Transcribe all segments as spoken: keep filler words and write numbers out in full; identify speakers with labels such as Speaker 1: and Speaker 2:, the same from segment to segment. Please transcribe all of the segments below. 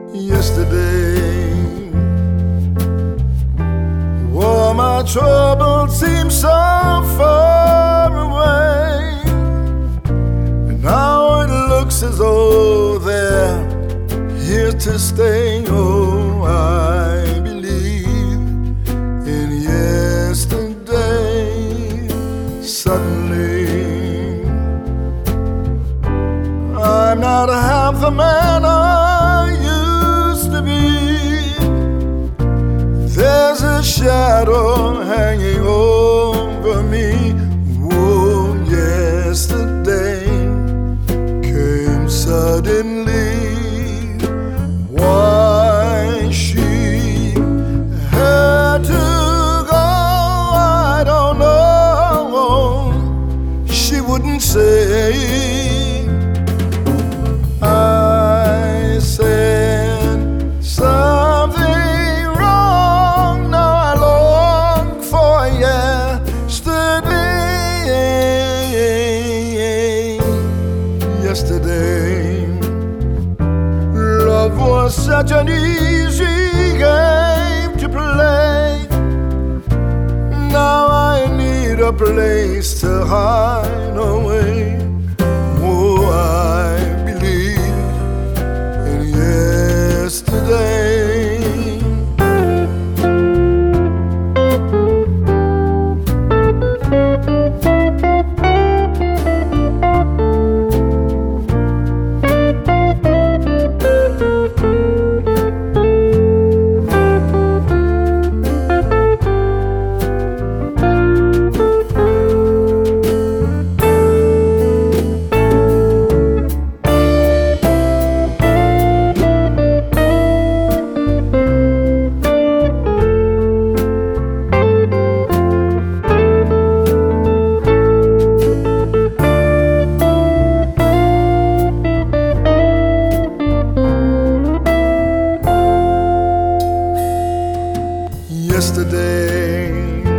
Speaker 1: Yesterday, oh, my troubles seem so far away, and now it looks as though they're here to stay. Oh, I believe in yesterday. Suddenly, I'm not half the man I used to be. There's a shadow hanging over me. Oh, yesterday came suddenly. Why she had to go, I don't know. She wouldn't say. I said something wrong. Now I long for yesterday. Yesterday, love was such an easy game to play. Now I need a place to hide away. Oh, I believe in yesterday. Yesterday,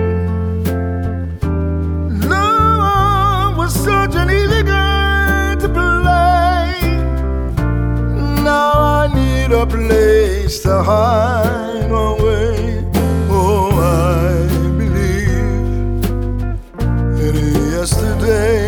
Speaker 1: love was such an easy game to play. Now I need a place to hide away. Oh, I believe in yesterday.